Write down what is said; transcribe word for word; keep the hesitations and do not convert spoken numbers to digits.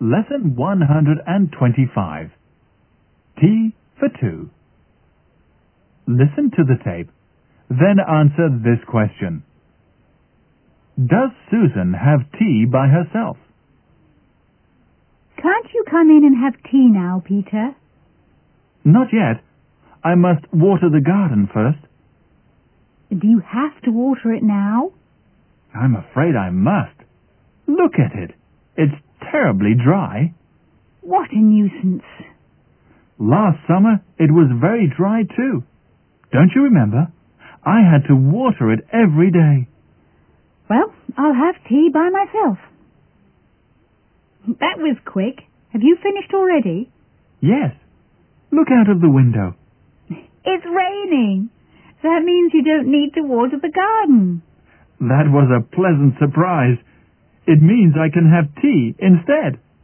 Lesson one hundred twenty-five. Tea for two. Listen to the tape, then answer this question. Does Susan have tea by herself? Can't you come in and have tea now, Peter? Not yet. I must water the garden first. Do you have to water it now? I'm afraid I must. Look at it. It's terribly dry. What a nuisance. Last summer it was very dry too. Don't you remember? I had to water it every day. Well, I'll have tea by myself. That was quick. Have you finished already? Yes. Look out of the window. It's raining. That means you don't need to water the garden. That was a pleasant surprise. It means I can have tea instead.